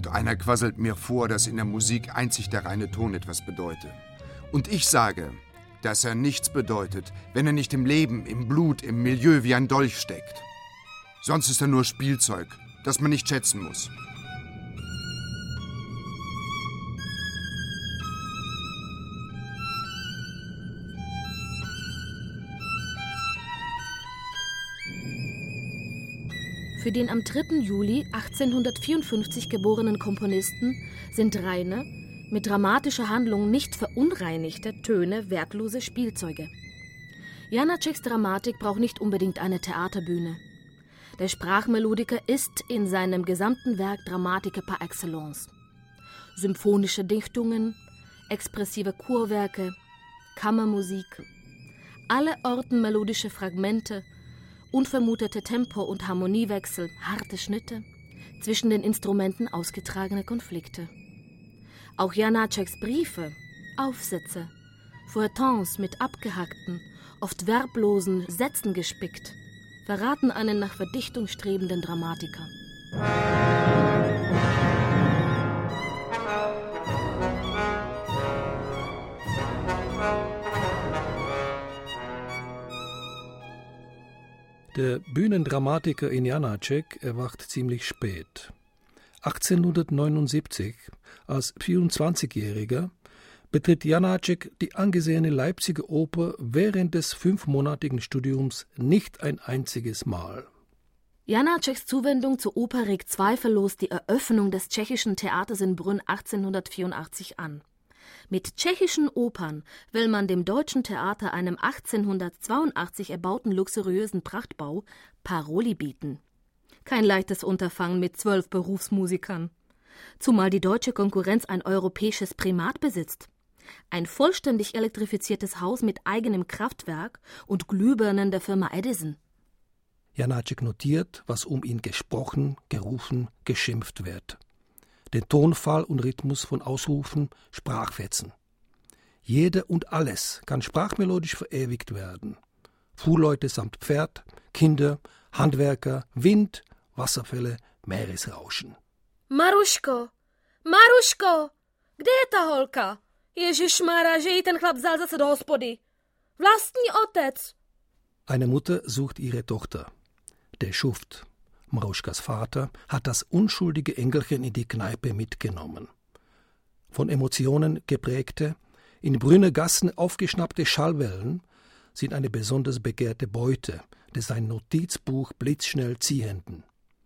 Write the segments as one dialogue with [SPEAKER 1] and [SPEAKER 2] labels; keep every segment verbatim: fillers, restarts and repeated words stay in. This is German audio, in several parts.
[SPEAKER 1] Und einer quasselt mir vor, dass in der Musik einzig der reine Ton etwas bedeute. Und ich sage, dass er nichts bedeutet, wenn er nicht im Leben, im Blut, im Milieu wie ein Dolch steckt. Sonst ist er nur Spielzeug, das man nicht schätzen muss.
[SPEAKER 2] Für den am dritten Juli achtzehnhundertvierundfünfzig geborenen Komponisten sind reine, mit dramatischer Handlung nicht verunreinigte Töne wertlose Spielzeuge. Janáčeks Dramatik braucht nicht unbedingt eine Theaterbühne. Der Sprachmelodiker ist in seinem gesamten Werk Dramatiker par excellence. Symphonische Dichtungen, expressive Chorwerke, Kammermusik, alle Orten melodische Fragmente, unvermutete Tempo- und Harmoniewechsel, harte Schnitte, zwischen den Instrumenten ausgetragene Konflikte. Auch Janáčeks Briefe, Aufsätze, Feuilletons mit abgehackten, oft verblosen Sätzen gespickt, verraten einen nach Verdichtung strebenden Dramatiker.
[SPEAKER 3] Der Bühnendramatiker in Janáček erwacht ziemlich spät. achtzehnhundertneunundsiebzig, als vierundzwanzigjähriger, betritt Janáček die angesehene Leipziger Oper während des fünfmonatigen Studiums nicht ein einziges Mal.
[SPEAKER 2] Janáčeks Zuwendung zur Oper regt zweifellos die Eröffnung des tschechischen Theaters in Brünn achtzehnhundertvierundachtzig an. Mit tschechischen Opern will man dem deutschen Theater, einem achtzehnhundertzweiundachtzig erbauten luxuriösen Prachtbau, Paroli bieten. Kein leichtes Unterfangen mit zwölf Berufsmusikern. Zumal die deutsche Konkurrenz ein europäisches Primat besitzt. Ein vollständig elektrifiziertes Haus mit eigenem Kraftwerk und Glühbirnen der Firma Edison.
[SPEAKER 3] Janáček notiert, was um ihn gesprochen, gerufen, geschimpft wird. Den Tonfall und Rhythmus von Ausrufen, Sprachfetzen. Jeder und alles kann sprachmelodisch verewigt werden. Fuhrleute samt Pferd, Kinder, Handwerker, Wind, Wasserfälle, Meeresrauschen.
[SPEAKER 2] Maruško, Maruško, kde je ta holka? Ježišmarja, že jí ten chlap vzal zase do hospody. Vlastní otec.
[SPEAKER 3] Eine Mutter sucht ihre Tochter. Der Schuft, Maruškas Vater, hat das unschuldige Engelchen in die Kneipe mitgenommen. Von Emotionen geprägte, in Brünner Gassen aufgeschnappte Schallwellen sind eine besonders begehrte Beute des sein Notizbuch blitzschnell ziehenden.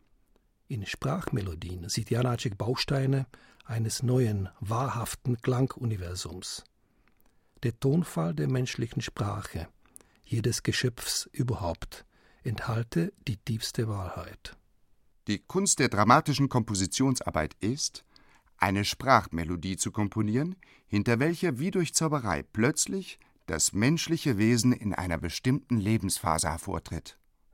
[SPEAKER 3] In Sprachmelodien sieht Janáček Bausteine eines neuen, wahrhaften Klanguniversums. Der Tonfall der menschlichen Sprache, jedes Geschöpfs überhaupt, enthalte die tiefste Wahrheit.
[SPEAKER 1] Die Kunst der dramatischen Kompositionsarbeit ist, eine Sprachmelodie zu komponieren, hinter welcher wie durch Zauberei plötzlich das menschliche Wesen in einer bestimmten Lebensphase hervortritt.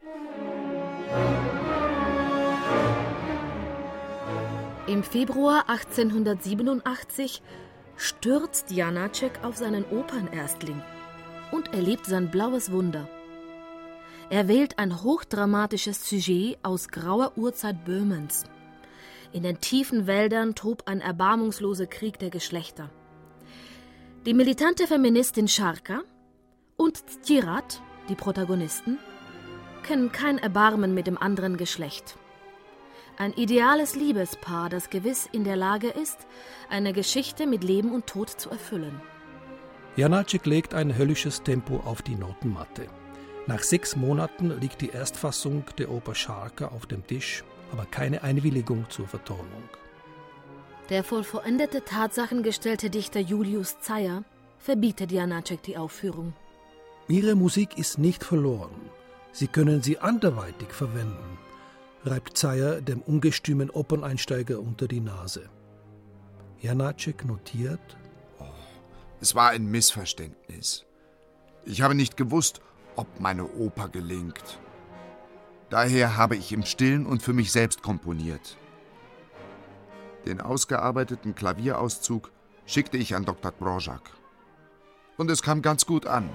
[SPEAKER 2] Im Februar achtzehnhundertsiebenundachtzig stürzt Janáček auf seinen Opernerstling und erlebt sein blaues Wunder. Er wählt ein hochdramatisches Sujet aus grauer Urzeit Böhmens. In den tiefen Wäldern tobt ein erbarmungsloser Krieg der Geschlechter. Die militante Feministin Šárka und Ctirad, die Protagonisten, kennen kein Erbarmen mit dem anderen Geschlecht. Ein ideales Liebespaar, das gewiss in der Lage ist, eine Geschichte mit Leben und Tod zu erfüllen.
[SPEAKER 3] Janáček legt ein höllisches Tempo auf die Notenmatte. Nach sechs Monaten liegt die Erstfassung der Oper Šárka auf dem Tisch, aber keine Einwilligung zur Vertonung.
[SPEAKER 2] Der vor vollendete Tatsachen gestellte Dichter Julius Zeyer verbietet Janáček die Aufführung.
[SPEAKER 3] Ihre Musik ist nicht verloren. Sie können sie anderweitig verwenden, reibt Zeyer dem ungestümen Operneinsteiger unter die Nase. Janáček notiert:
[SPEAKER 1] Oh, es war ein Missverständnis. Ich habe nicht gewusst, ob meine Oper gelingt. Daher habe ich im Stillen und für mich selbst komponiert. Den ausgearbeiteten Klavierauszug schickte ich an Doktor Dvořák. Und es kam ganz gut an.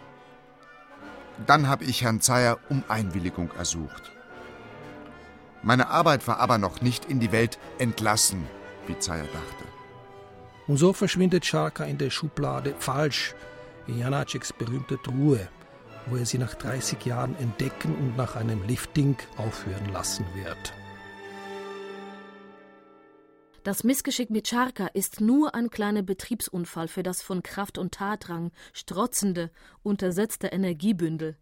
[SPEAKER 1] Dann habe ich Herrn Zeyer um Einwilligung ersucht. Meine Arbeit war aber noch nicht in die Welt entlassen, wie Zeyer dachte.
[SPEAKER 3] Und so verschwindet Scharka in der Schublade falsch in Janáčeks berühmte Truhe, wo er sie nach dreißig Jahren entdecken und nach einem Lifting aufhören lassen wird.
[SPEAKER 2] Das Missgeschick mit Scharka ist nur ein kleiner Betriebsunfall für das von Kraft und Tatrang strotzende, untersetzte Energiebündel.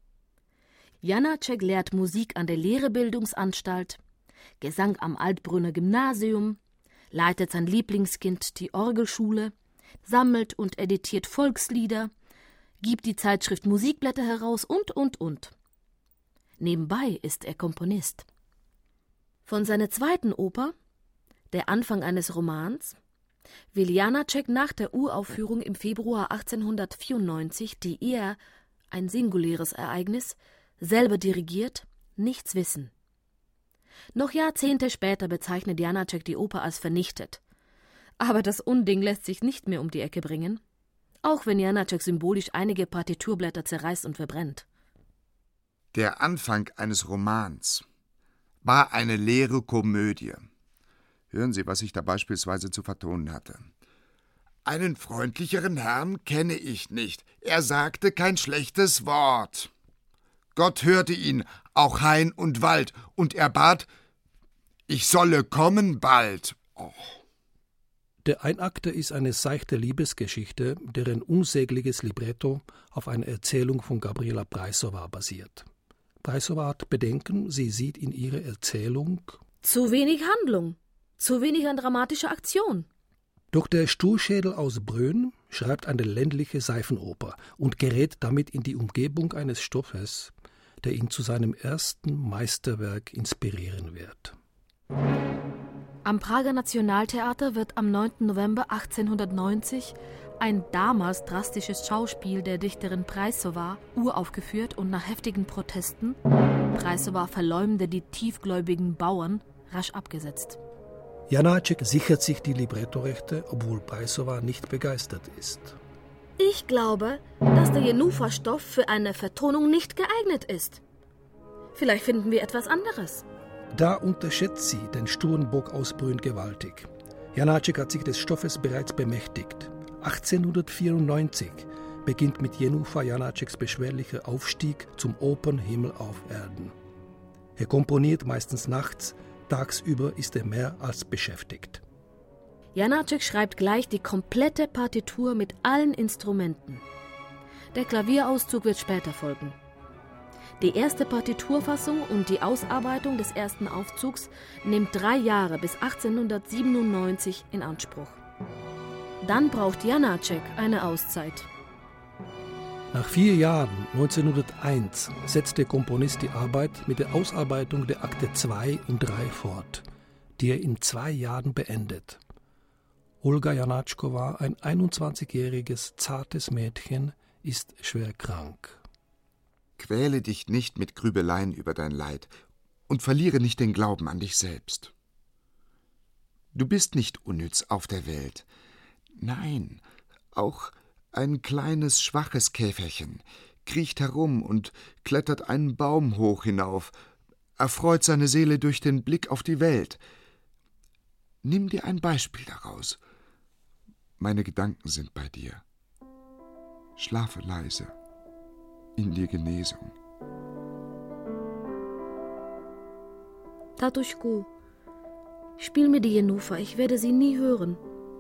[SPEAKER 2] Janáček lehrt Musik an der Lehrerbildungsanstalt, Gesang am Altbrunner Gymnasium, leitet sein Lieblingskind die Orgelschule, sammelt und editiert Volkslieder, gibt die Zeitschrift Musikblätter heraus und, und, und. Nebenbei ist er Komponist. Von seiner zweiten Oper, Der Anfang eines Romans, will Janáček nach der Uraufführung im Februar achtzehnhundertvierundneunzig, die er, ein singuläres Ereignis, selber dirigiert, nichts wissen. Noch Jahrzehnte später bezeichnet Janáček die Oper als vernichtet. Aber das Unding lässt sich nicht mehr um die Ecke bringen, auch wenn Janáček symbolisch einige Partiturblätter zerreißt und verbrennt.
[SPEAKER 1] Der Anfang eines Romans war eine leere Komödie. Hören Sie, was ich da beispielsweise zu vertonen hatte. Einen freundlicheren Herrn kenne ich nicht. Er sagte kein schlechtes Wort. Gott hörte ihn, auch Hain und Wald, und er bat, ich solle kommen bald. Oh.
[SPEAKER 3] Der Einakter ist eine seichte Liebesgeschichte, deren unsägliches Libretto auf einer Erzählung von Gabriela Braisová basiert. Braisová hat Bedenken, sie sieht in ihrer Erzählung
[SPEAKER 2] zu wenig Handlung, zu wenig an dramatischer Aktion.
[SPEAKER 3] Doch der Sturschädel aus Brünn schreibt eine ländliche Seifenoper und gerät damit in die Umgebung eines Stoffes, der ihn zu seinem ersten Meisterwerk inspirieren wird.
[SPEAKER 2] Am Prager Nationaltheater wird am neunten November achtzehnhundertneunzig ein damals drastisches Schauspiel der Dichterin Braisová uraufgeführt und nach heftigen Protesten, Braisová verleumde die tiefgläubigen Bauern, rasch abgesetzt.
[SPEAKER 3] Janáček sichert sich die Librettorechte, obwohl Braisová nicht begeistert ist.
[SPEAKER 2] Ich glaube, dass der Jenůfa-Stoff für eine Vertonung nicht geeignet ist. Vielleicht finden wir etwas anderes.
[SPEAKER 3] Da unterschätzt sie den Sturmbock aus Brünn gewaltig. Janáček hat sich des Stoffes bereits bemächtigt. achtzehnhundertvierundneunzig beginnt mit Jenůfa Janáčeks beschwerlicher Aufstieg zum Opernhimmel auf Erden. Er komponiert meistens nachts, tagsüber ist er mehr als beschäftigt.
[SPEAKER 2] Janáček schreibt gleich die komplette Partitur mit allen Instrumenten. Der Klavierauszug wird später folgen. Die erste Partiturfassung und die Ausarbeitung des ersten Aufzugs nimmt drei Jahre bis achtzehnhundertsiebenundneunzig in Anspruch. Dann braucht Janáček eine Auszeit.
[SPEAKER 3] Nach vier Jahren, neunzehnhunderteins, setzt der Komponist die Arbeit mit der Ausarbeitung der Akte zwei und drei fort, die er in zwei Jahren beendet. Olga Janáčková, ein einundzwanzigjähriges, zartes Mädchen, ist schwer krank.
[SPEAKER 1] Quäle dich nicht mit Grübeleien über dein Leid und verliere nicht den Glauben an dich selbst. Du bist nicht unnütz auf der Welt. Nein, auch ein kleines, schwaches Käferchen kriecht herum und klettert einen Baum hoch hinauf, erfreut seine Seele durch den Blick auf die Welt. Nimm dir ein Beispiel daraus. Meine Gedanken sind bei dir. Schlafe leise, in dir Genesung.
[SPEAKER 2] Tatuschku, spiel mir die Jenůfa, ich werde sie nie hören.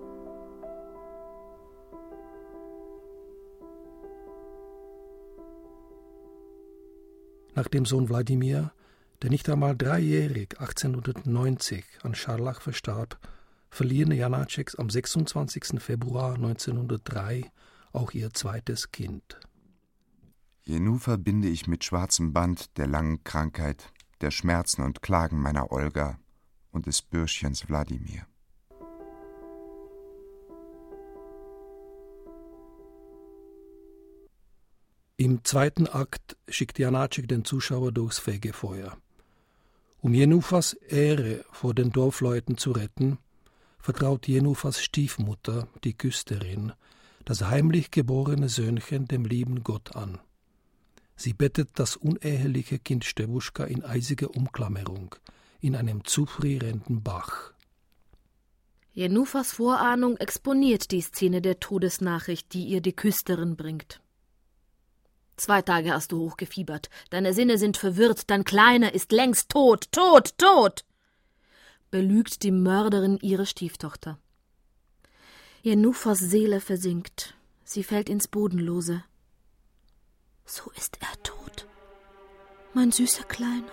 [SPEAKER 3] Nach dem Sohn Wladimir, der nicht einmal dreijährig achtzehnhundertneunzig an Scharlach verstarb, verlieren Janáčeks am sechsundzwanzigsten Februar neunzehnhundertdrei auch ihr zweites Kind.
[SPEAKER 1] Jenůfa binde ich mit schwarzem Band der langen Krankheit, der Schmerzen und Klagen meiner Olga und des Bürschchens Wladimir.
[SPEAKER 3] Im zweiten Akt schickt Janáček den Zuschauer durchs Fegefeuer. Um Jenůfas Ehre vor den Dorfleuten zu retten, vertraut Jenůfas Stiefmutter, die Küsterin, das heimlich geborene Söhnchen dem lieben Gott an. Sie bettet das uneheliche Kind Stewuschka in eisiger Umklammerung, in einem zufrierenden Bach.
[SPEAKER 2] Jenufas Vorahnung exponiert die Szene der Todesnachricht, die ihr die Küsterin bringt. Zwei Tage hast du hochgefiebert, deine Sinne sind verwirrt, dein Kleiner ist längst tot, tot, tot, belügt die Mörderin ihre Stieftochter. Jenufas Seele versinkt, sie fällt ins Bodenlose. So ist er tot, mein süßer Kleiner.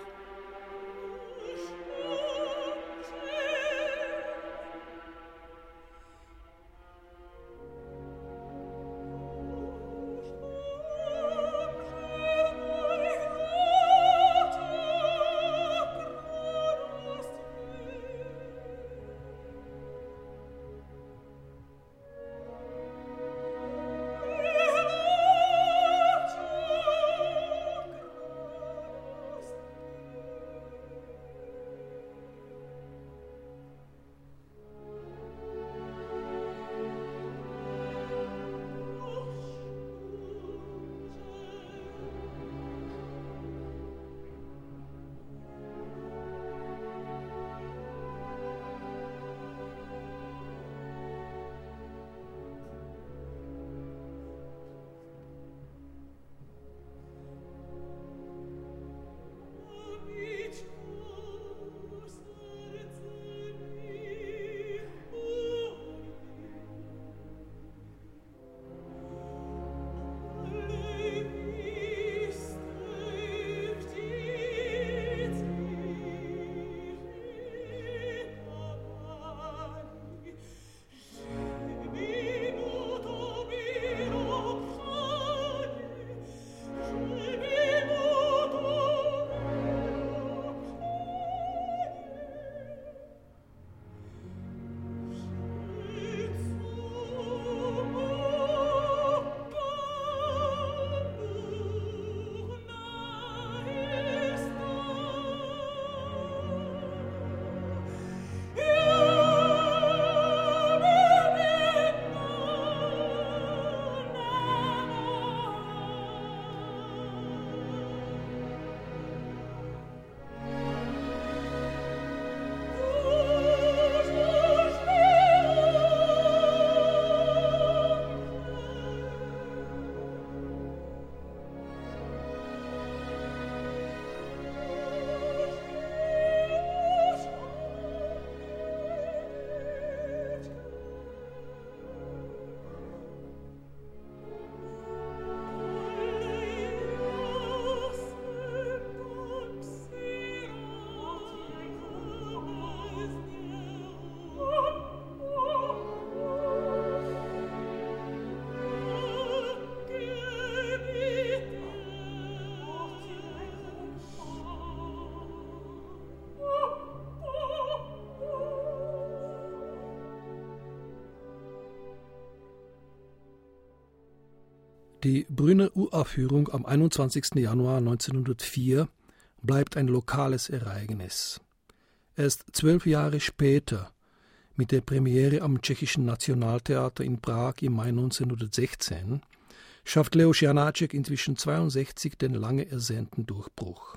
[SPEAKER 3] Die Brünner Uraufführung am einundzwanzigsten Januar neunzehnhundertvier bleibt ein lokales Ereignis. Erst zwölf Jahre später, mit der Premiere am Tschechischen Nationaltheater in Prag im Mai neunzehnhundertsechzehn, schafft Leoš Janáček inzwischen zweiundsechzig den lange ersehnten Durchbruch.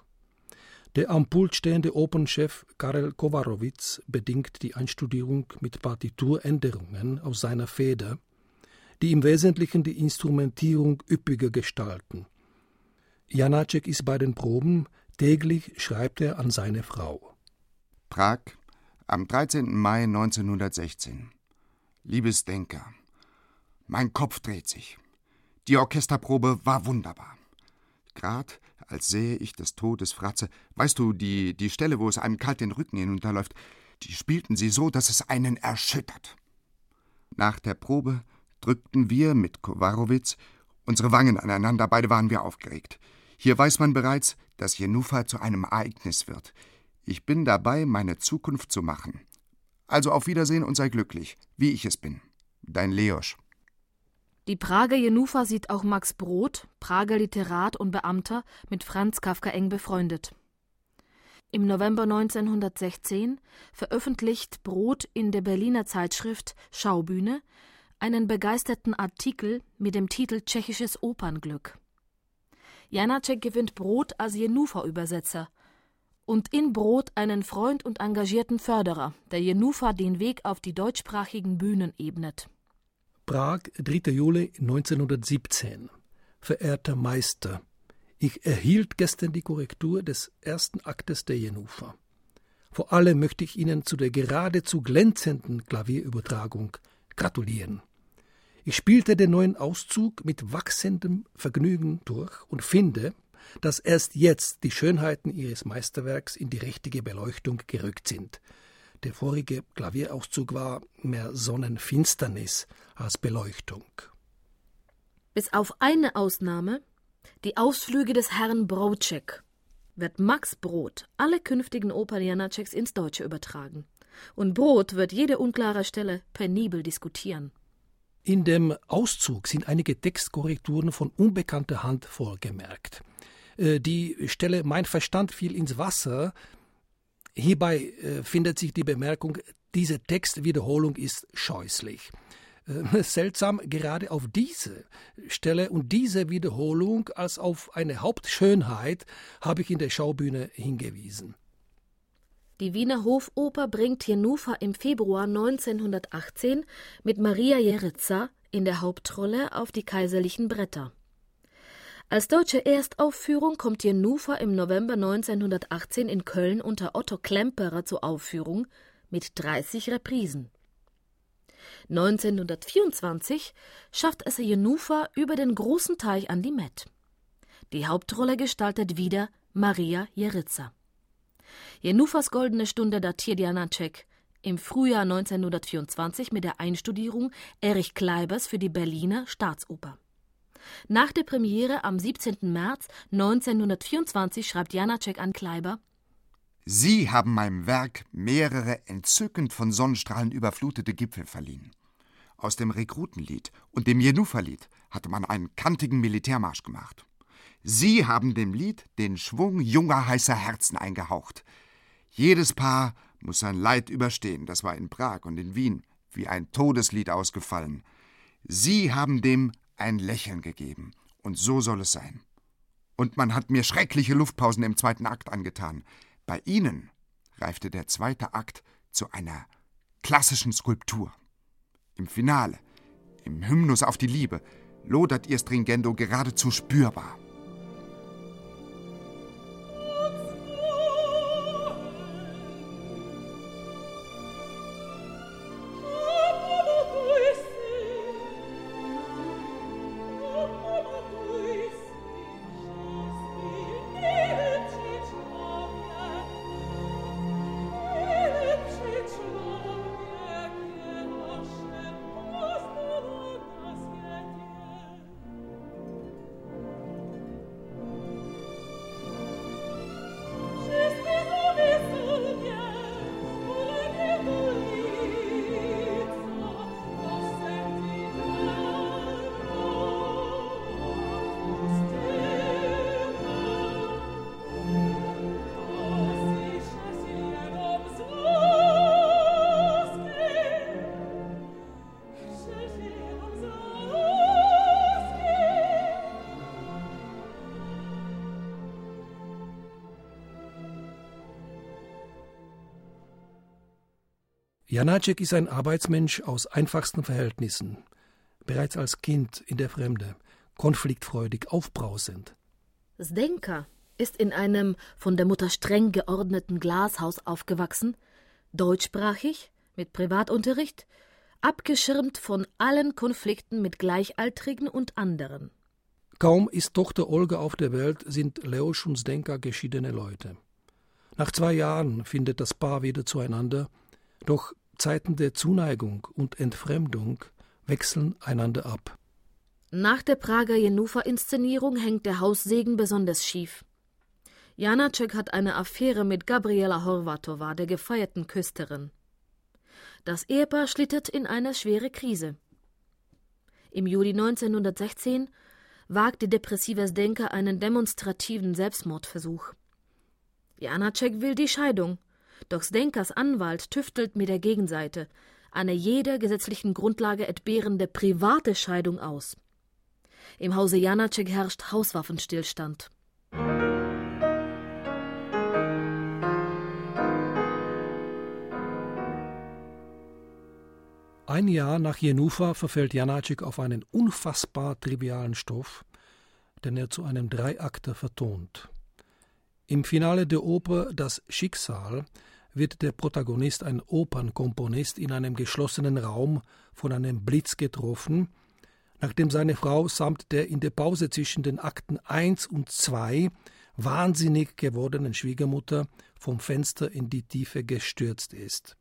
[SPEAKER 3] Der am Pult stehende Opernchef Karel Kovarovic bedingt die Einstudierung mit Partituränderungen aus seiner Feder, die im Wesentlichen die Instrumentierung üppiger gestalten. Janáček ist bei den Proben, täglich schreibt er an seine Frau.
[SPEAKER 1] Prag, am dreizehnten Mai neunzehnhundertsechzehn. Liebes Denker, mein Kopf dreht sich. Die Orchesterprobe war wunderbar. Grad als sähe ich des Todes Fratze, weißt du, die, die Stelle, wo es einem kalt den Rücken hinunterläuft, die spielten sie so, dass es einen erschüttert. Nach der Probe drückten wir mit Kovarovic unsere Wangen aneinander, beide waren wir aufgeregt. Hier weiß man bereits, dass Jenufa zu einem Ereignis wird. Ich bin dabei, meine Zukunft zu machen. Also auf Wiedersehen und sei glücklich, wie ich es bin. Dein Leoš.
[SPEAKER 2] Die Prager Jenufa sieht auch Max Brod, Prager Literat und Beamter, mit Franz Kafka eng befreundet. Im November neunzehnhundertsechzehn veröffentlicht Brod in der Berliner Zeitschrift Schaubühne einen begeisterten Artikel mit dem Titel Tschechisches Opernglück. Janáček gewinnt Brod als Jenufa-Übersetzer und in Brod einen Freund und engagierten Förderer, der Jenůfa den Weg auf die deutschsprachigen Bühnen ebnet.
[SPEAKER 3] Prag, dritter Juli neunzehnhundertsiebzehn. Verehrter Meister, ich erhielt gestern die Korrektur des ersten Aktes der Jenůfa. Vor allem möchte ich Ihnen zu der geradezu glänzenden Klavierübertragung gratulieren. Ich spielte den neuen Auszug mit wachsendem Vergnügen durch und finde, dass erst jetzt die Schönheiten Ihres Meisterwerks in die richtige Beleuchtung gerückt sind. Der vorige Klavierauszug war mehr Sonnenfinsternis als Beleuchtung.
[SPEAKER 2] Bis auf eine Ausnahme, die Ausflüge des Herrn Brodschek, wird Max Brod alle künftigen Opern Janáčeks ins Deutsche übertragen. Und Brod wird jede unklare Stelle penibel diskutieren.
[SPEAKER 3] In dem Auszug sind einige Textkorrekturen von unbekannter Hand vorgemerkt. Die Stelle »Mein Verstand fiel ins Wasser«, hierbei äh, findet sich die Bemerkung, diese Textwiederholung ist scheußlich. Äh, seltsam, gerade auf diese Stelle und diese Wiederholung als auf eine Hauptschönheit habe ich in der Schaubühne hingewiesen.
[SPEAKER 2] Die Wiener Hofoper bringt Jenůfa im Februar neunzehnhundertachtzehn mit Maria Jeritza in der Hauptrolle auf die kaiserlichen Bretter. Als deutsche Erstaufführung kommt Jenůfa im November neunzehnhundertachtzehn in Köln unter Otto Klemperer zur Aufführung mit dreißig Reprisen. neunzehnhundertvierundzwanzig schafft es Jenůfa über den großen Teich an die Met. Die Hauptrolle gestaltet wieder Maria Jeritza. Jenůfas goldene Stunde datiert Janáček im Frühjahr neunzehnhundertvierundzwanzig mit der Einstudierung Erich Kleibers für die Berliner Staatsoper. Nach der Premiere am siebzehnten März neunzehnhundertvierundzwanzig schreibt Janáček an Kleiber:
[SPEAKER 1] Sie haben meinem Werk mehrere entzückend von Sonnenstrahlen überflutete Gipfel verliehen. Aus dem Rekrutenlied und dem Jenůfa-Lied hatte man einen kantigen Militärmarsch gemacht. Sie haben dem Lied den Schwung junger, heißer Herzen eingehaucht. Jedes Paar muss sein Leid überstehen, das war in Prag und in Wien wie ein Todeslied ausgefallen. Sie haben dem ein Lächeln gegeben, und so soll es sein. Und man hat mir schreckliche Luftpausen im zweiten Akt angetan. Bei Ihnen reifte der zweite Akt zu einer klassischen Skulptur. Im Finale, im Hymnus auf die Liebe, lodert Ihr Stringendo geradezu spürbar.
[SPEAKER 3] Janáček ist ein Arbeitsmensch aus einfachsten Verhältnissen. Bereits als Kind in der Fremde, konfliktfreudig, aufbrausend.
[SPEAKER 2] Zdenka ist in einem von der Mutter streng geordneten Glashaus aufgewachsen, deutschsprachig, mit Privatunterricht, abgeschirmt von allen Konflikten mit Gleichaltrigen und anderen.
[SPEAKER 3] Kaum ist Tochter Olga auf der Welt, sind Leoš und Zdenka geschiedene Leute. Nach zwei Jahren findet das Paar wieder zueinander, doch Zeiten der Zuneigung und Entfremdung wechseln einander ab.
[SPEAKER 2] Nach der Prager Jenůfa-Inszenierung hängt der Haussegen besonders schief. Janáček hat eine Affäre mit Gabriela Horvatova, der gefeierten Küsterin. Das Ehepaar schlittert in eine schwere Krise. Im Juli neunzehnhundertsechzehn wagt die depressive Zdenka einen demonstrativen Selbstmordversuch. Janáček will die Scheidung, doch Zdenkas Anwalt tüftelt mit der Gegenseite eine jeder gesetzlichen Grundlage entbehrende private Scheidung aus. Im Hause Janáček herrscht Hauswaffenstillstand.
[SPEAKER 3] Ein Jahr nach Jenufa verfällt Janáček auf einen unfassbar trivialen Stoff, den er zu einem Dreiakter vertont. Im Finale der Oper Das Schicksal wird der Protagonist, ein Opernkomponist, in einem geschlossenen Raum von einem Blitz getroffen, nachdem seine Frau samt der in der Pause zwischen den Akten eins und zwei wahnsinnig gewordenen Schwiegermutter vom Fenster in die Tiefe gestürzt ist.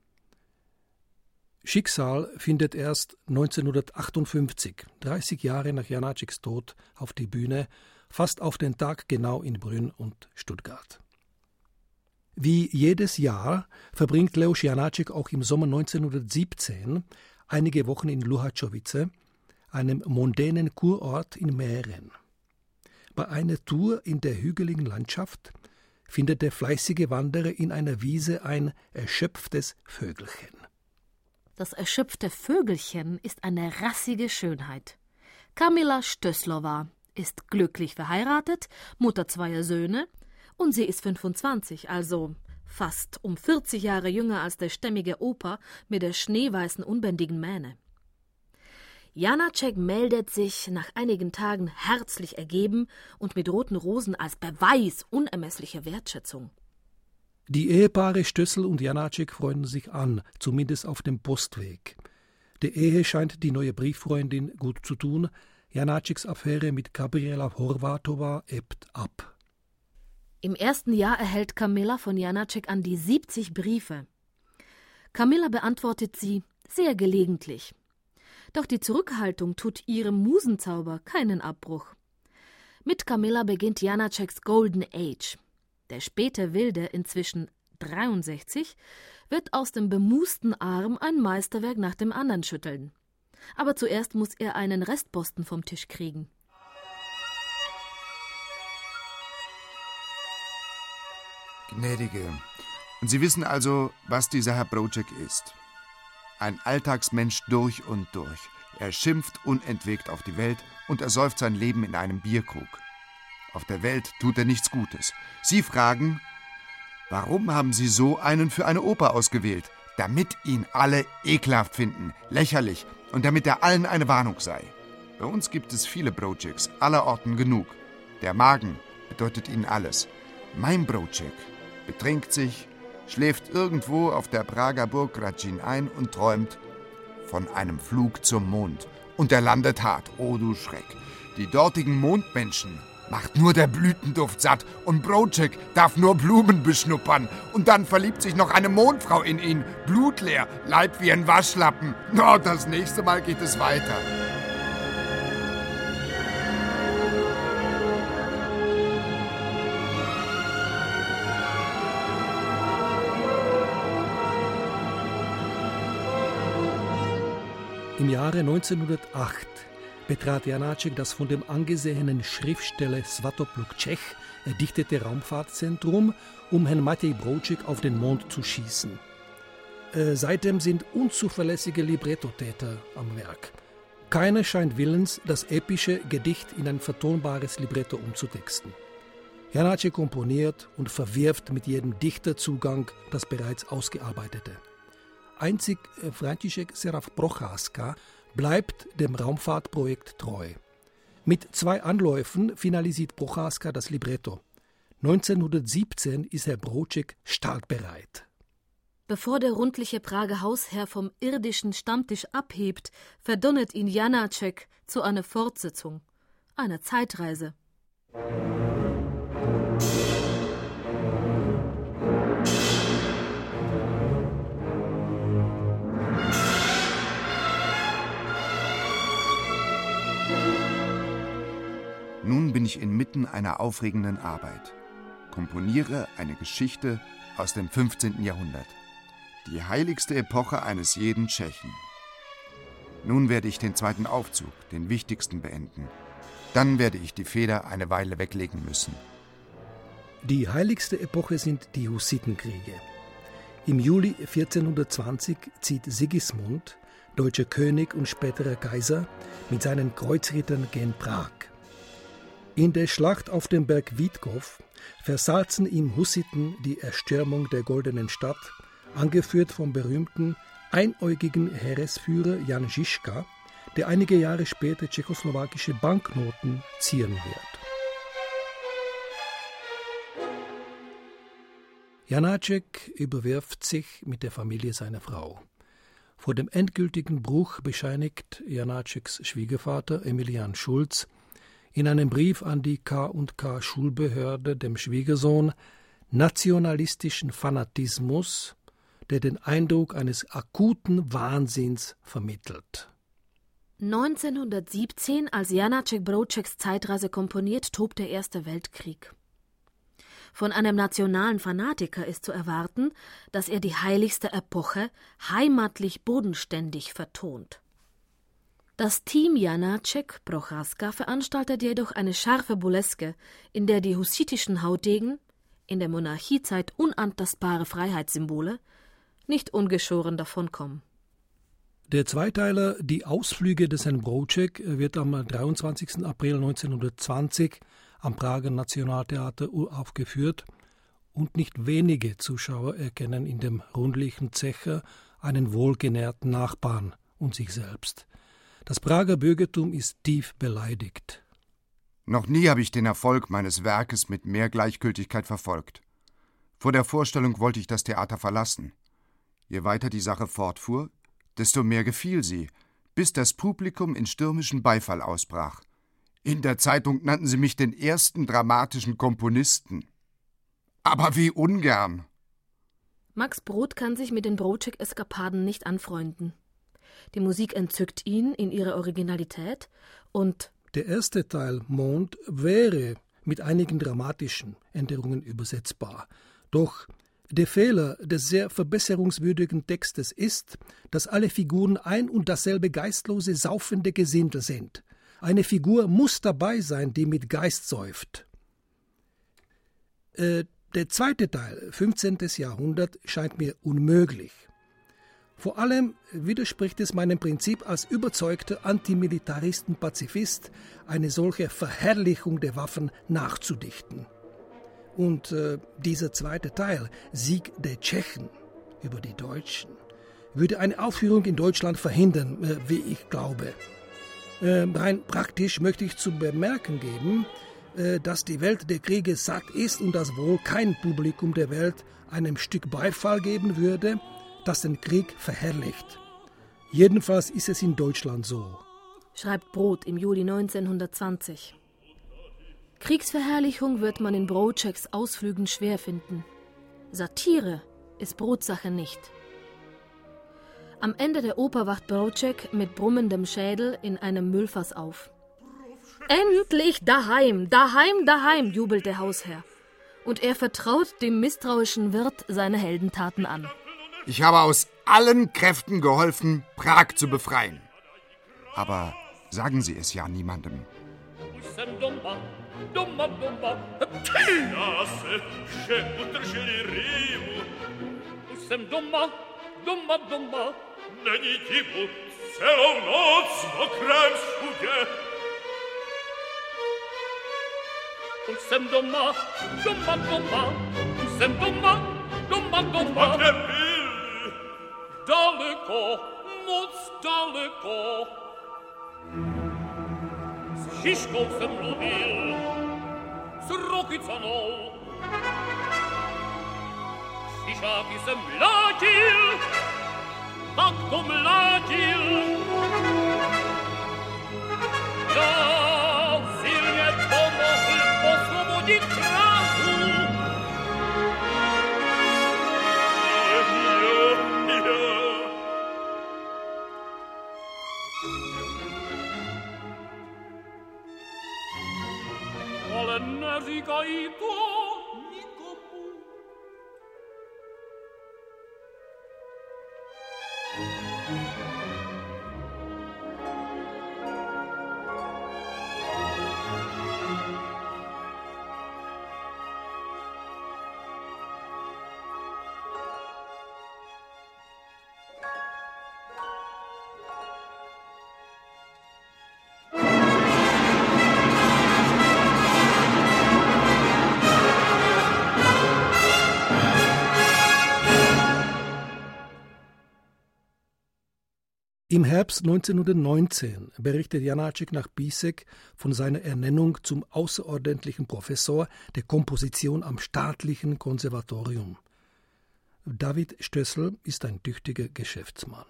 [SPEAKER 3] Schicksal findet erst neunzehnhundertachtundfünfzig, dreißig Jahre nach Janáčeks Tod, auf die Bühne, fast auf den Tag genau in Brünn und Stuttgart. Wie jedes Jahr verbringt Leoš Janáček auch im Sommer neunzehnhundertsiebzehn einige Wochen in Luhačovice, einem mondänen Kurort in Mähren. Bei einer Tour in der hügeligen Landschaft findet der fleißige Wanderer in einer Wiese ein erschöpftes Vögelchen.
[SPEAKER 2] Das erschöpfte Vögelchen ist eine rassige Schönheit. Kamila Stößlova ist glücklich verheiratet, Mutter zweier Söhne, und sie ist fünfundzwanzig, also fast um vierzig Jahre jünger als der stämmige Opa mit der schneeweißen, unbändigen Mähne. Janáček meldet sich nach einigen Tagen herzlich ergeben und mit roten Rosen als Beweis unermesslicher Wertschätzung.
[SPEAKER 3] Die Ehepaare Stößl und Janáček freunden sich an, zumindest auf dem Postweg. Der Ehe scheint die neue Brieffreundin gut zu tun. Janáčeks Affäre mit Gabriela Horváthová ebbt ab.
[SPEAKER 2] Im ersten Jahr erhält Kamila von Janáček an die siebzig Briefe. Kamila beantwortet sie sehr gelegentlich. Doch die Zurückhaltung tut ihrem Musenzauber keinen Abbruch. Mit Kamila beginnt Janáčeks Golden Age. Der späte Wilde, inzwischen dreiundsechzig, wird aus dem bemusten Arm ein Meisterwerk nach dem anderen schütteln. Aber zuerst muss er einen Restposten vom Tisch kriegen.
[SPEAKER 1] Gnädige, und Sie wissen also, was dieser Herr Broček ist. Ein Alltagsmensch durch und durch. Er schimpft unentwegt auf die Welt und ersäuft sein Leben in einem Bierkrug. Auf der Welt tut er nichts Gutes. Sie fragen, warum haben Sie so einen für eine Oper ausgewählt? Damit ihn alle ekelhaft finden, lächerlich und damit er allen eine Warnung sei. Bei uns gibt es viele Bročeks, allerorten genug. Der Magen bedeutet ihnen alles. Mein Broček betrinkt sich, schläft irgendwo auf der Prager Burg Hradčín ein und träumt von einem Flug zum Mond. Und er landet hart, oh du Schreck. Die dortigen Mondmenschen macht nur der Blütenduft satt und Broček darf nur Blumen beschnuppern. Und dann verliebt sich noch eine Mondfrau in ihn, blutleer, Leib wie ein Waschlappen. Oh, das nächste Mal geht es weiter.
[SPEAKER 3] Im Jahre neunzehnhundertacht betrat Janáček das von dem angesehenen Schriftsteller Svatopluk Čech erdichtete Raumfahrtzentrum, um Herrn Matej Broček auf den Mond zu schießen. Äh, seitdem sind unzuverlässige Librettotäter am Werk. Keiner scheint willens, das epische Gedicht in ein vertonbares Libretto umzutexten. Janáček komponiert und verwirft mit jedem Dichter Zugang das bereits Ausgearbeitete. Einzig František Seraf Procházka bleibt dem Raumfahrtprojekt treu. Mit zwei Anläufen finalisiert Procházka das Libretto. neunzehnhundertsiebzehn ist Herr Broček startbereit.
[SPEAKER 2] Bevor der rundliche Prager Hausherr vom irdischen Stammtisch abhebt, verdonnert ihn Janáček zu einer Fortsetzung, einer Zeitreise.
[SPEAKER 1] Nun bin ich inmitten einer aufregenden Arbeit. Komponiere eine Geschichte aus dem fünfzehnten Jahrhundert. Die heiligste Epoche eines jeden Tschechen. Nun werde ich den zweiten Aufzug, den wichtigsten, beenden. Dann werde ich die Feder eine Weile weglegen müssen.
[SPEAKER 3] Die heiligste Epoche sind die Hussitenkriege. Im Juli vierzehnhundertzwanzig zieht Sigismund, deutscher König und späterer Kaiser, mit seinen Kreuzrittern gen Prag. In der Schlacht auf dem Berg Witkow versalzen ihm Hussiten die Erstürmung der Goldenen Stadt, angeführt vom berühmten einäugigen Heeresführer Jan Žižka, der einige Jahre später tschechoslowakische Banknoten zieren wird. Janáček überwirft sich mit der Familie seiner Frau. Vor dem endgültigen Bruch bescheinigt Janáčeks Schwiegervater Emilian Schulz in einem Brief an die K und K Schulbehörde dem Schwiegersohn nationalistischen Fanatismus, der den Eindruck eines akuten Wahnsinns vermittelt.
[SPEAKER 2] neunzehnhundertsiebzehn, als Janáček Broučeks Zeitreise komponiert, tobt der Erste Weltkrieg. Von einem nationalen Fanatiker ist zu erwarten, dass er die heiligste Epoche heimatlich bodenständig vertont. Das Team Janáček Procházka veranstaltet jedoch eine scharfe Burleske, in der die hussitischen Haudegen, in der Monarchiezeit unantastbare Freiheitssymbole, nicht ungeschoren davonkommen.
[SPEAKER 3] Der Zweiteiler Die Ausflüge des Herrn Brouček wird am dreiundzwanzigsten April neunzehnhundertzwanzig am Prager Nationaltheater uraufgeführt und nicht wenige Zuschauer erkennen in dem rundlichen Zecher einen wohlgenährten Nachbarn und sich selbst. Das Prager Bürgertum ist tief beleidigt.
[SPEAKER 1] Noch nie habe ich den Erfolg meines Werkes mit mehr Gleichgültigkeit verfolgt. Vor der Vorstellung wollte ich das Theater verlassen. Je weiter die Sache fortfuhr, desto mehr gefiel sie, bis das Publikum in stürmischen Beifall ausbrach. In der Zeitung nannten sie mich den ersten dramatischen Komponisten. Aber wie ungern!
[SPEAKER 2] Max Brod kann sich mit den Brouček-Eskapaden nicht anfreunden. Die Musik entzückt ihn in ihrer Originalität und
[SPEAKER 3] der erste Teil Mond wäre mit einigen dramatischen Änderungen übersetzbar. Doch der Fehler des sehr verbesserungswürdigen Textes ist, dass alle Figuren ein und dasselbe geistlose, saufende Gesindel sind. Eine Figur muss dabei sein, die mit Geist säuft. Äh, der zweite Teil, fünfzehnten Jahrhundert, scheint mir unmöglich. Vor allem widerspricht es meinem Prinzip als überzeugter Antimilitaristen-Pazifist, eine solche Verherrlichung der Waffen nachzudichten. Und äh, dieser zweite Teil, Sieg der Tschechen über die Deutschen, würde eine Aufführung in Deutschland verhindern, äh, wie ich glaube. Äh, rein praktisch möchte ich zu bemerken geben, äh, dass die Welt der Kriege satt ist und dass wohl kein Publikum der Welt einem Stück Beifall geben würde, das den Krieg verherrlicht. Jedenfalls ist es in Deutschland so.
[SPEAKER 2] Schreibt Brod im Juli neunzehnhundertzwanzig. Kriegsverherrlichung wird man in Broučeks Ausflügen schwer finden. Satire ist Brods-Sache nicht. Am Ende der Oper wacht Brouček mit brummendem Schädel in einem Müllfass auf. Endlich daheim, daheim, daheim, jubelt der Hausherr. Und er vertraut dem misstrauischen Wirt seine Heldentaten an.
[SPEAKER 1] Ich habe aus allen Kräften geholfen, Prag zu befreien. Aber sagen Sie es ja niemandem.
[SPEAKER 4] Далеко, моц далеко, с Žižkou jsem mluvil, s Rokycanou. Žižáky jsem mlátil, tak to mlátil. Já silně pomohl posvobodit Prahu. Ale neříkají to nikomu.
[SPEAKER 3] Im Herbst neunzehnhundertneunzehn berichtet Janáček nach Písek von seiner Ernennung zum außerordentlichen Professor der Komposition am Staatlichen Konservatorium. David Stössel ist ein tüchtiger Geschäftsmann.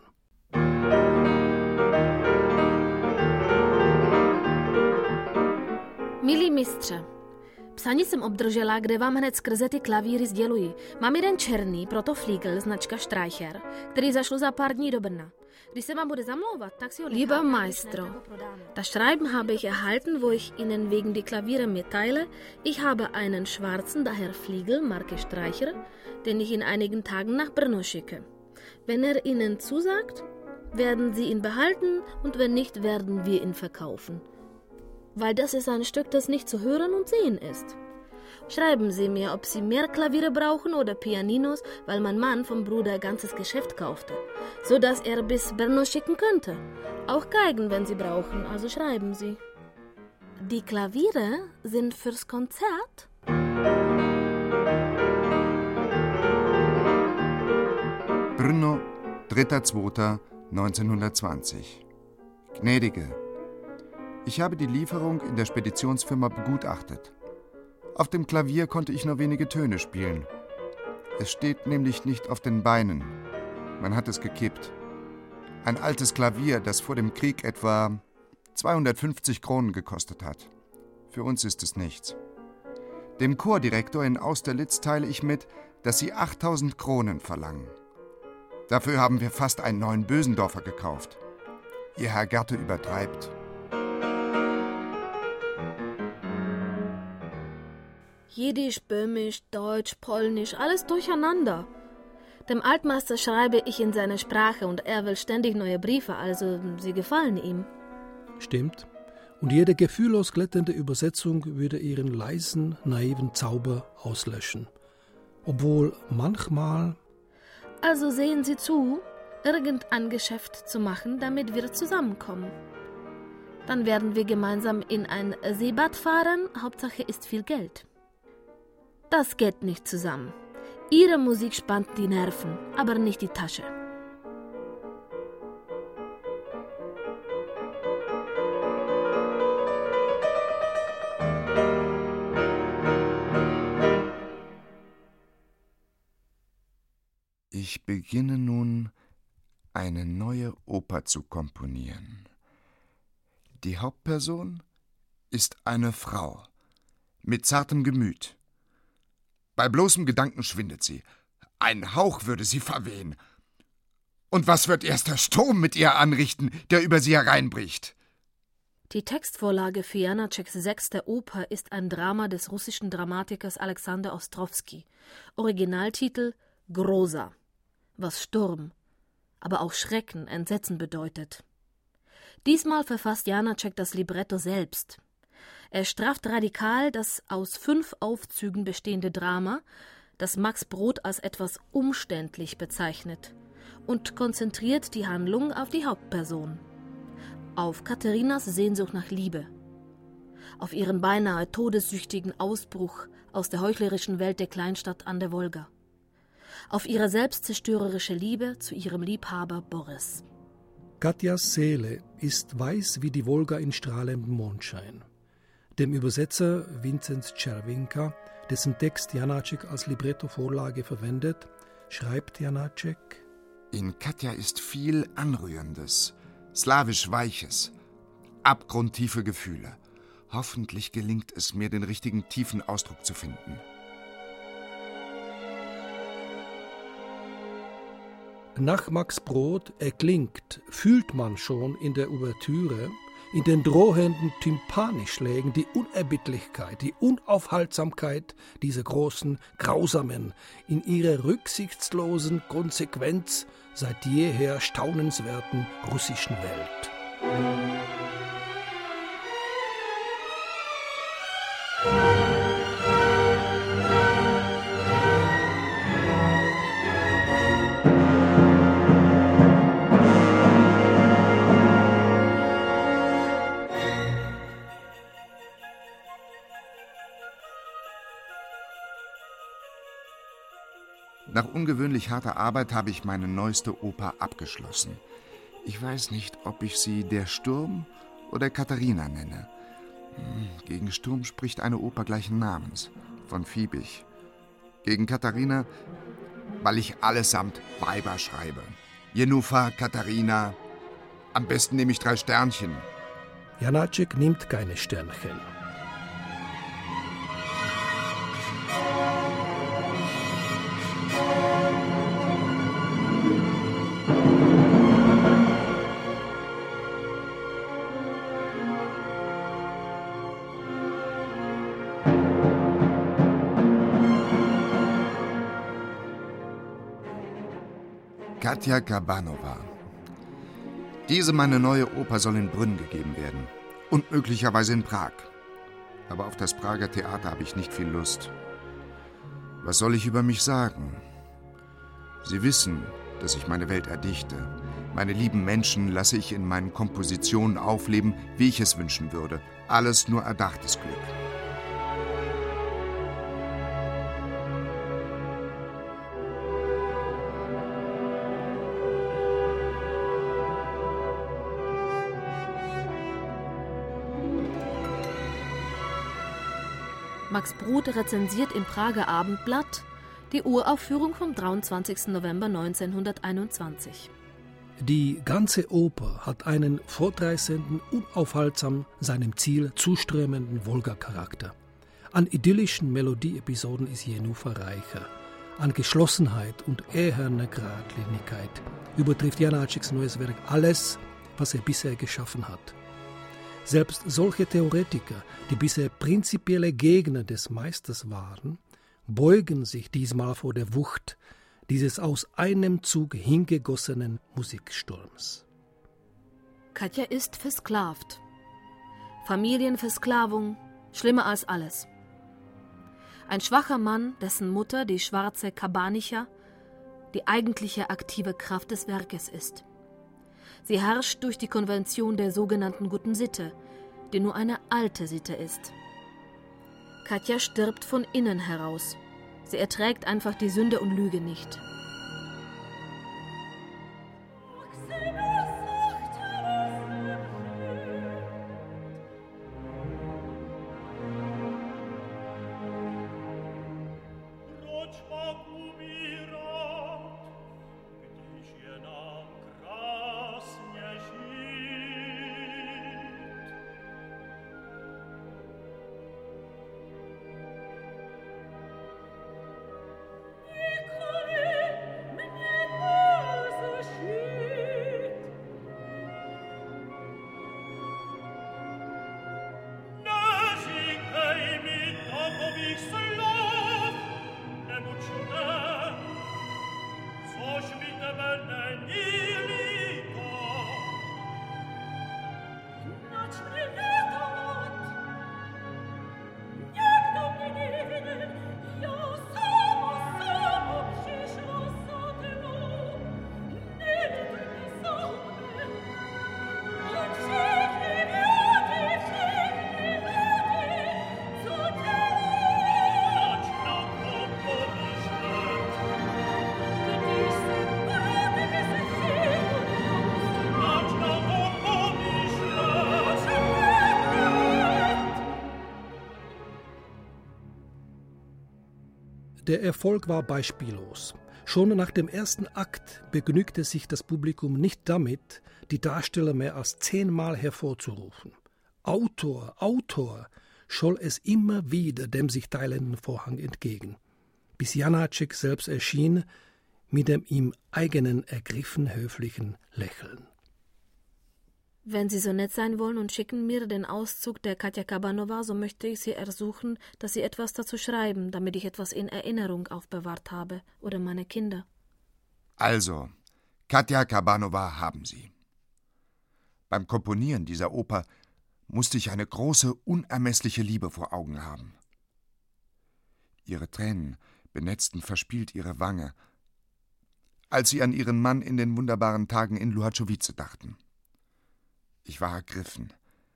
[SPEAKER 2] Milý mistře, psaní jsem obdržela, kde vám hned skrze ty klavíry sděluji. Mám jeden černý, proto Fliegel, značka Streicher, který zašlu za pár dní do Brna. Když se vám bude zamlouvat, tak si ho nechám. Lieber Maestro, das Schreiben habe ich erhalten, wo ich Ihnen wegen die Klaviere mitteile. Ich habe einen schwarzen, daher Fliegel, Marke Streicher, den ich in einigen Tagen nach Brno schicke. Wenn er Ihnen zusagt, werden Sie ihn behalten und wenn nicht, werden wir ihn verkaufen. Weil das ist ein Stück, das nicht zu hören und sehen ist. Schreiben Sie mir, ob Sie mehr Klaviere brauchen oder Pianinos, weil mein Mann vom Bruder ein ganzes Geschäft kaufte, so dass er bis Brno schicken könnte. Auch Geigen, wenn Sie brauchen, also schreiben Sie. Die Klaviere sind fürs Konzert?
[SPEAKER 1] Brno, dritter zweiter neunzehnhundertzwanzig. Gnädige, ich habe die Lieferung in der Speditionsfirma begutachtet. Auf dem Klavier konnte ich nur wenige Töne spielen. Es steht nämlich nicht auf den Beinen. Man hat es gekippt. Ein altes Klavier, das vor dem Krieg etwa zweihundertfünfzig Kronen gekostet hat. Für uns ist es nichts. Dem Chordirektor in Austerlitz teile ich mit, dass sie achttausend Kronen verlangen. Dafür haben wir fast einen neuen Bösendorfer gekauft. Ihr Herr Gerte übertreibt.
[SPEAKER 2] Jiddisch, Böhmisch, Deutsch, Polnisch, alles durcheinander. Dem Altmeister schreibe ich in seine Sprache und er will ständig neue Briefe, also sie gefallen ihm.
[SPEAKER 3] Stimmt. Und jede gefühllos glättende Übersetzung würde ihren leisen, naiven Zauber auslöschen. Obwohl manchmal...
[SPEAKER 2] Also sehen Sie zu, irgendein Geschäft zu machen, damit wir zusammenkommen. Dann werden wir gemeinsam in ein Seebad fahren, Hauptsache ist viel Geld. Das geht nicht zusammen. Ihre Musik spannt die Nerven, aber nicht die Tasche.
[SPEAKER 1] Ich beginne nun, eine neue Oper zu komponieren. Die Hauptperson ist eine Frau mit zartem Gemüt. Bei bloßem Gedanken schwindet sie. Ein Hauch würde sie verwehen. Und was wird erst der Sturm mit ihr anrichten, der über sie hereinbricht?
[SPEAKER 2] Die Textvorlage für Janáčeks sechste Oper ist ein Drama des russischen Dramatikers Alexander Ostrowski. Originaltitel Groza, was Sturm, aber auch Schrecken, Entsetzen bedeutet. Diesmal verfasst Janáček das Libretto selbst. Er strafft radikal das aus fünf Aufzügen bestehende Drama, das Max Brod als etwas umständlich bezeichnet, und konzentriert die Handlung auf die Hauptperson, auf Katharinas Sehnsucht nach Liebe, auf ihren beinahe todessüchtigen Ausbruch aus der heuchlerischen Welt der Kleinstadt an der Wolga, auf ihre selbstzerstörerische Liebe zu ihrem Liebhaber Boris.
[SPEAKER 3] Katjas Seele ist weiß wie die Wolga in strahlendem Mondschein. Dem Übersetzer Vinzenz Czerwinka, dessen Text Janáček als Libretto-Vorlage verwendet, schreibt Janáček:
[SPEAKER 1] In Katja ist viel Anrührendes, slawisch Weiches, abgrundtiefe Gefühle. Hoffentlich gelingt es mir, den richtigen tiefen Ausdruck zu finden.
[SPEAKER 3] Nach Max Brod erklingt, fühlt man schon in der Ouvertüre, in den drohenden Tympanischlägen die Unerbittlichkeit, die Unaufhaltsamkeit dieser großen, grausamen, in ihrer rücksichtslosen Konsequenz seit jeher staunenswerten russischen Welt.
[SPEAKER 1] Nach ungewöhnlich harter Arbeit habe ich meine neueste Oper abgeschlossen. Ich weiß nicht, ob ich sie Der Sturm oder Katharina nenne. Gegen Sturm spricht eine Oper gleichen Namens, von Fiebig. Gegen Katharina, weil ich allesamt Weiber schreibe. Jenůfa, Katharina, am besten nehme ich drei Sternchen.
[SPEAKER 3] Janáček nimmt keine Sternchen.
[SPEAKER 1] Katja Kabanova. Diese meine neue Oper soll in Brünn gegeben werden. Und möglicherweise in Prag. Aber auf das Prager Theater habe ich nicht viel Lust. Was soll ich über mich sagen? Sie wissen, dass ich meine Welt erdichte. Meine lieben Menschen lasse ich in meinen Kompositionen aufleben, wie ich es wünschen würde. Alles nur erdachtes Glück.
[SPEAKER 2] Max Brod rezensiert im Prager Abendblatt die Uraufführung vom dreiundzwanzigsten November neunzehnhunderteinundzwanzig.
[SPEAKER 3] Die ganze Oper hat einen fortreißenden, unaufhaltsam seinem Ziel zuströmenden Wolga-Charakter. An idyllischen Melodieepisoden ist Jenůfa reicher. An Geschlossenheit und eherner Geradlinigkeit übertrifft Janáčeks neues Werk alles, was er bisher geschaffen hat. Selbst solche Theoretiker, die bisher prinzipielle Gegner des Meisters waren, beugen sich diesmal vor der Wucht dieses aus einem Zug hingegossenen Musiksturms.
[SPEAKER 2] Katja ist versklavt. Familienversklavung, schlimmer als alles. Ein schwacher Mann, dessen Mutter, die schwarze Kabanicha, die eigentliche aktive Kraft des Werkes ist. Sie herrscht durch die Konvention der sogenannten guten Sitte, die nur eine alte Sitte ist. Katja stirbt von innen heraus. Sie erträgt einfach die Sünde und Lüge nicht.
[SPEAKER 3] Der Erfolg war beispiellos. Schon nach dem ersten Akt begnügte sich das Publikum nicht damit, die Darsteller mehr als zehnmal hervorzurufen. Autor, Autor, scholl es immer wieder dem sich teilenden Vorhang entgegen, bis Janáček selbst erschien mit dem ihm eigenen ergriffen höflichen Lächeln.
[SPEAKER 2] Wenn Sie so nett sein wollen und schicken mir den Auszug der Katja Kabanova, so möchte ich Sie ersuchen, dass Sie etwas dazu schreiben, damit ich etwas in Erinnerung aufbewahrt habe, oder meine Kinder.
[SPEAKER 1] Also, Katja Kabanova haben Sie. Beim Komponieren dieser Oper musste ich eine große, unermessliche Liebe vor Augen haben. Ihre Tränen benetzten verspielt ihre Wange, als Sie an Ihren Mann in den wunderbaren Tagen in Luhačovice dachten. Ich war ergriffen.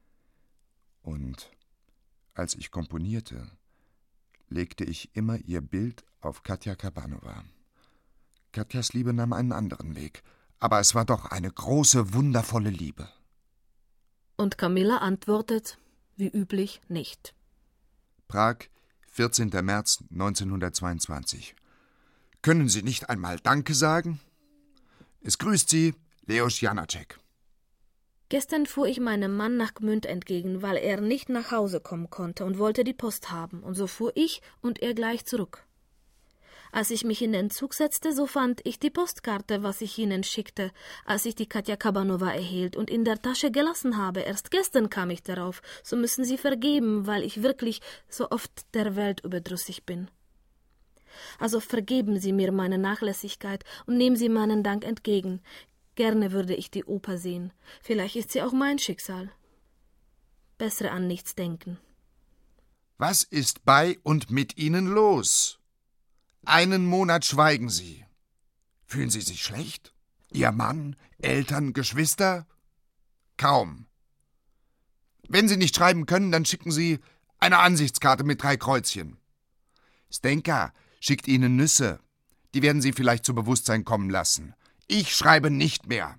[SPEAKER 1] Und als ich komponierte, legte ich immer ihr Bild auf Katja Kabanova. Katjas Liebe nahm einen anderen Weg, Aber es war doch eine große, wundervolle Liebe.
[SPEAKER 2] Und Camilla antwortet, wie üblich, nicht.
[SPEAKER 1] Prag, vierzehnter März neunzehnhundertzweiundzwanzig. Können Sie nicht einmal Danke sagen? Es grüßt Sie Leos Janáček.
[SPEAKER 2] Gestern fuhr ich meinem Mann nach Gmünd entgegen, weil er nicht nach Hause kommen konnte und wollte die Post haben. Und so fuhr ich und er gleich zurück. Als ich mich in den Zug setzte, so fand ich die Postkarte, was ich Ihnen schickte, als ich die Katja Kabanova erhielt und in der Tasche gelassen habe. Erst gestern kam ich darauf. So müssen Sie vergeben, weil ich wirklich so oft der Welt überdrüssig bin. Also vergeben Sie mir meine Nachlässigkeit und nehmen Sie meinen Dank entgegen. Gerne würde ich die Oper sehen. Vielleicht ist sie auch mein Schicksal. Besser an nichts denken.
[SPEAKER 1] Was ist bei und mit Ihnen los? Einen Monat schweigen Sie. Fühlen Sie sich schlecht? Ihr Mann, Eltern, Geschwister? Kaum. Wenn Sie nicht schreiben können, dann schicken Sie eine Ansichtskarte mit drei Kreuzchen. Stenka schickt Ihnen Nüsse. Die werden Sie vielleicht zu Bewusstsein kommen lassen. Ich schreibe nicht mehr.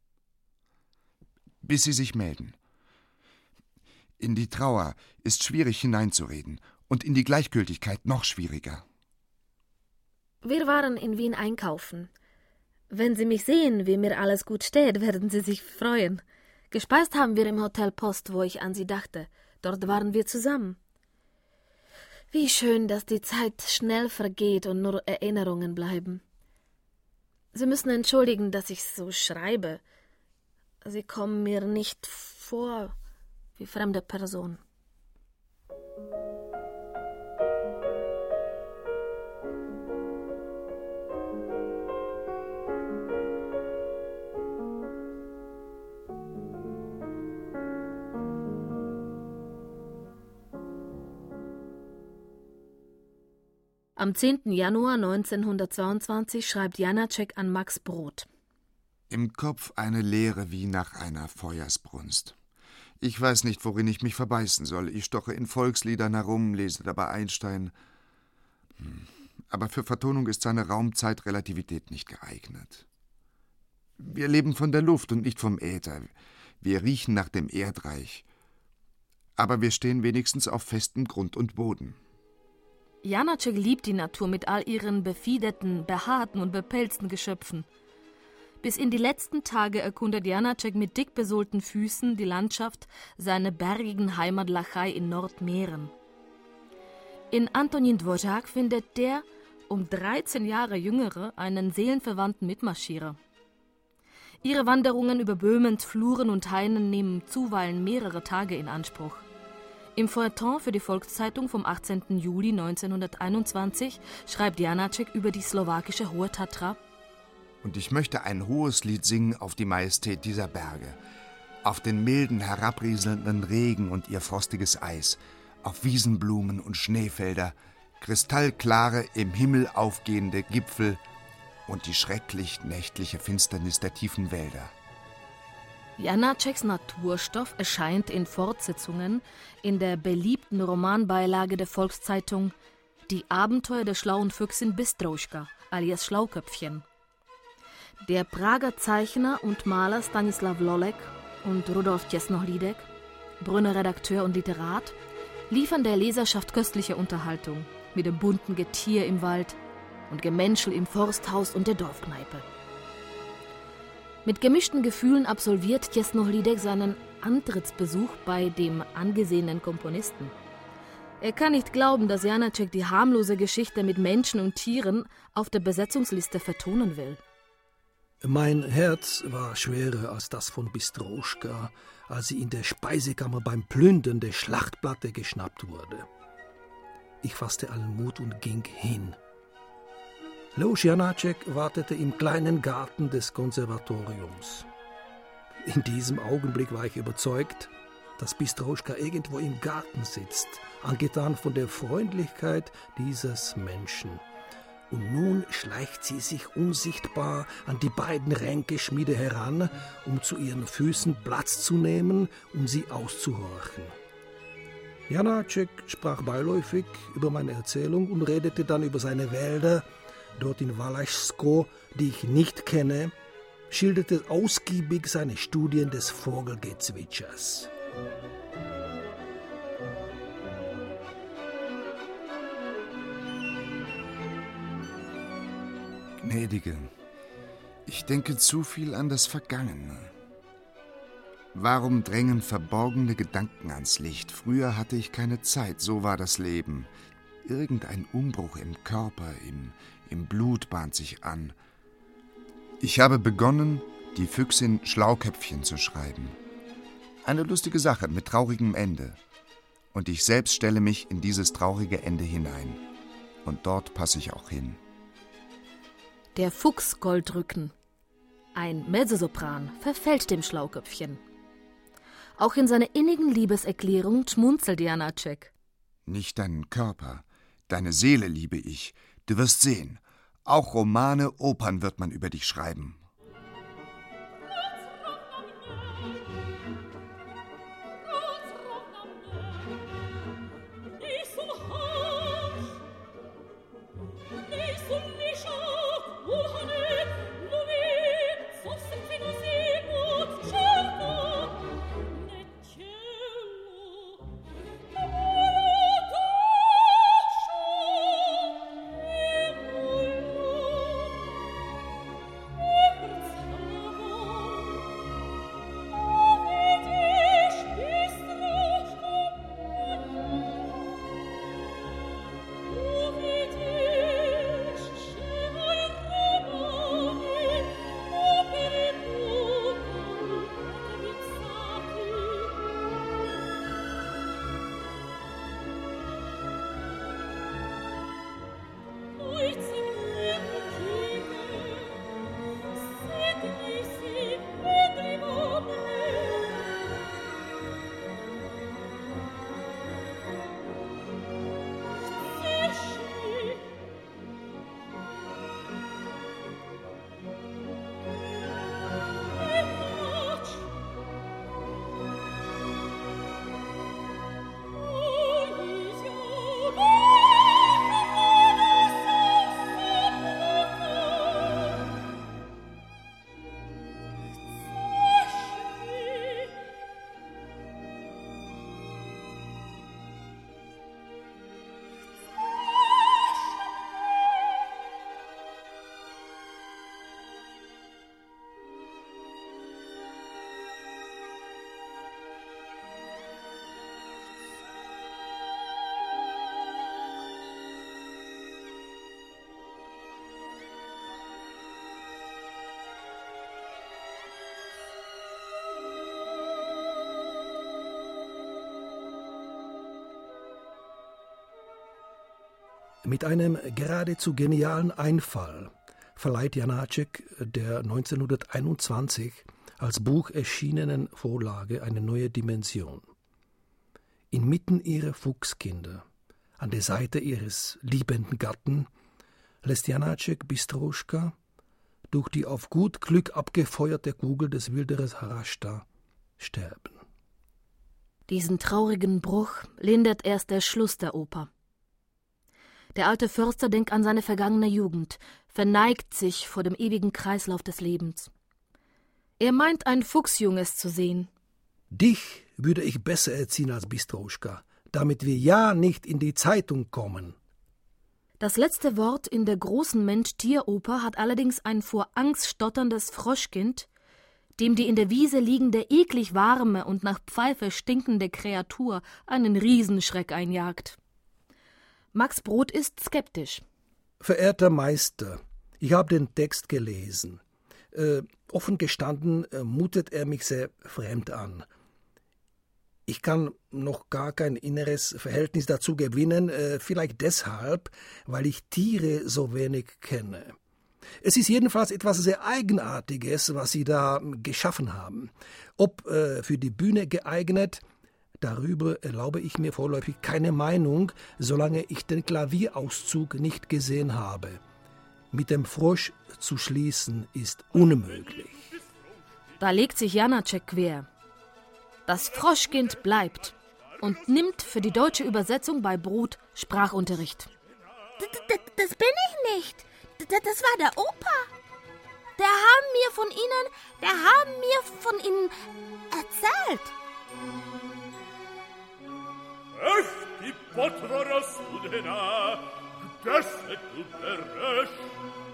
[SPEAKER 1] Bis Sie sich melden. In die Trauer ist schwierig hineinzureden und in die Gleichgültigkeit noch schwieriger.
[SPEAKER 2] Wir waren in Wien einkaufen. Wenn Sie mich sehen, wie mir alles gut steht, werden Sie sich freuen. Gespeist haben wir im Hotel Post, wo ich an Sie dachte. Dort waren wir zusammen. Wie schön, dass die Zeit schnell vergeht und nur Erinnerungen bleiben. Sie müssen entschuldigen, dass ich so schreibe. Sie kommen mir nicht vor wie fremde Person. Am zehnten Januar neunzehnhundertzweiundzwanzig schreibt Janáček an Max Brod.
[SPEAKER 1] Im Kopf eine Leere wie nach einer Feuersbrunst. Ich weiß nicht, worin ich mich verbeißen soll. Ich stoche in Volksliedern herum, lese dabei Einstein. Aber für Vertonung ist seine Raum-Zeit-Relativität nicht geeignet. Wir leben von der Luft und nicht vom Äther. Wir riechen nach dem Erdreich. Aber wir stehen wenigstens auf festem Grund und Boden.
[SPEAKER 2] Janáček liebt die Natur mit all ihren befiederten, behaarten und bepelzten Geschöpfen. Bis in die letzten Tage erkundet Janáček mit dick besohlten Füßen die Landschaft seiner bergigen Heimat Lachaj in Nordmähren. In Antonín Dvořák findet der um dreizehn Jahre jüngere einen seelenverwandten Mitmarschierer. Ihre Wanderungen über Böhmens Fluren und Hainen nehmen zuweilen mehrere Tage in Anspruch. Im Feuilleton für die Volkszeitung vom achtzehnten Juli neunzehnhunderteinundzwanzig schreibt Janáček über die slowakische Hohe Tatra:
[SPEAKER 1] Und ich möchte ein hohes Lied singen auf die Majestät dieser Berge, auf den milden, herabrieselnden Regen und ihr frostiges Eis, auf Wiesenblumen und Schneefelder, kristallklare, im Himmel aufgehende Gipfel und die schrecklich nächtliche Finsternis der tiefen Wälder.
[SPEAKER 2] Janáčeks Naturstoff erscheint in Fortsetzungen in der beliebten Romanbeilage der Volkszeitung Die Abenteuer der schlauen Füchsin Bystrouška, alias Schlauköpfchen. Der Prager Zeichner und Maler Stanislav Lolek und Rudolf Těsnohlídek, Brünner Redakteur und Literat, liefern der Leserschaft köstliche Unterhaltung mit dem bunten Getier im Wald und Gemenschel im Forsthaus und der Dorfkneipe. Mit gemischten Gefühlen absolviert Těsnohlídek seinen Antrittsbesuch bei dem angesehenen Komponisten. Er kann nicht glauben, dass Janáček die harmlose Geschichte mit Menschen und Tieren auf der Besetzungsliste vertonen will.
[SPEAKER 3] Mein Herz war schwerer als das von Bystrouška, als sie in der Speisekammer beim Plündern der Schlachtplatte geschnappt wurde. Ich fasste allen Mut und ging hin. Leos Janáček wartete im kleinen Garten des Konservatoriums. In diesem Augenblick war ich überzeugt, dass Bystrouška irgendwo im Garten sitzt, angetan von der Freundlichkeit dieses Menschen. Und nun schleicht sie sich unsichtbar an die beiden Ränkeschmiede heran, um zu ihren Füßen Platz zu nehmen, um sie auszuhorchen. Janáček sprach beiläufig über meine Erzählung und redete dann über seine Wälder, dort in Valašsko, die ich nicht kenne, schilderte ausgiebig seine Studien des Vogelgezwitschers.
[SPEAKER 1] Gnädige, ich denke zu viel an das Vergangene. Warum drängen verborgene Gedanken ans Licht? Früher hatte ich keine Zeit, so war das Leben. Irgendein Umbruch im Körper, im, im Blut bahnt sich an. Ich habe begonnen, die Füchsin Schlauköpfchen zu schreiben. Eine lustige Sache mit traurigem Ende. Und ich selbst stelle mich in dieses traurige Ende hinein. Und dort passe ich auch hin.
[SPEAKER 2] Der Fuchs Goldrücken, ein Mezzosopran, verfällt dem Schlauköpfchen. Auch in seiner innigen Liebeserklärung schmunzelt Janáček.
[SPEAKER 1] Nicht deinen Körper, deine Seele liebe ich. Du wirst sehen, auch Romane, Opern wird man über dich schreiben.
[SPEAKER 3] Mit einem geradezu genialen Einfall verleiht Janáček der neunzehnhunderteinundzwanzig als Buch erschienenen Vorlage eine neue Dimension. Inmitten ihrer Fuchskinder, an der Seite ihres liebenden Gatten, lässt Janáček Bystrouška durch die auf gut Glück abgefeuerte Kugel des Wilderers Hrasta sterben.
[SPEAKER 2] Diesen traurigen Bruch lindert erst der Schluss der Oper. Der alte Förster denkt an seine vergangene Jugend, verneigt sich vor dem ewigen Kreislauf des Lebens. Er meint, ein Fuchsjunges zu sehen.
[SPEAKER 3] Dich würde ich besser erziehen als Bystrouška, damit wir ja nicht in die Zeitung kommen.
[SPEAKER 2] Das letzte Wort in der großen Mensch-Tier-Oper hat allerdings ein vor Angst stotterndes Froschkind, dem die in der Wiese liegende, eklig warme und nach Pfeife stinkende Kreatur einen Riesenschreck einjagt. Max Brod ist skeptisch.
[SPEAKER 3] Verehrter Meister, ich habe den Text gelesen. Äh, offen gestanden äh, mutet er mich sehr fremd an. Ich kann noch gar kein inneres Verhältnis dazu gewinnen, äh, vielleicht deshalb, weil ich Tiere so wenig kenne. Es ist jedenfalls etwas sehr Eigenartiges, was Sie da geschaffen haben. Ob äh, für die Bühne geeignet, darüber erlaube ich mir vorläufig keine Meinung, solange ich den Klavierauszug nicht gesehen habe. Mit dem Frosch zu schließen ist unmöglich.
[SPEAKER 2] Da legt sich Janáček quer. Das Froschkind bleibt und nimmt für die deutsche Übersetzung bei Brod Sprachunterricht.
[SPEAKER 5] Das, das, das bin ich nicht. Das, das war der Opa.
[SPEAKER 2] Der haben mir von Ihnen, der haben mir von Ihnen erzählt.
[SPEAKER 4] Ech, die potvora studena, kde se tu bereš?